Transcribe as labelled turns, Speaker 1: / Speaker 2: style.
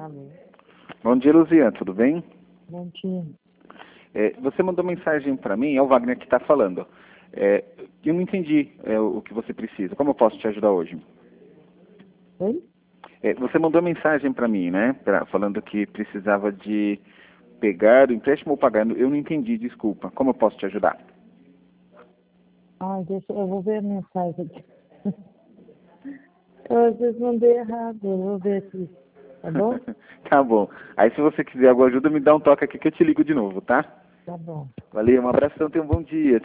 Speaker 1: Alô.
Speaker 2: Bom dia, Luziane, tudo bem?
Speaker 1: Bom dia.
Speaker 2: Você mandou mensagem para mim, é o Wagner que está falando. Eu não entendi o que você precisa. Como eu posso te ajudar hoje?
Speaker 1: Oi?
Speaker 2: Você mandou mensagem para mim, né? Falando que precisava de pegar o empréstimo ou pagar. Eu não entendi, desculpa. Como eu posso te ajudar?
Speaker 1: Eu vou ver a mensagem aqui. Eu às vezes mandei errado, eu vou ver aqui. Tá bom?
Speaker 2: Tá bom. Aí se você quiser alguma ajuda, me dá um toque aqui que eu te ligo de novo, tá?
Speaker 1: Tá bom.
Speaker 2: Valeu, um abração, tenha um bom dia.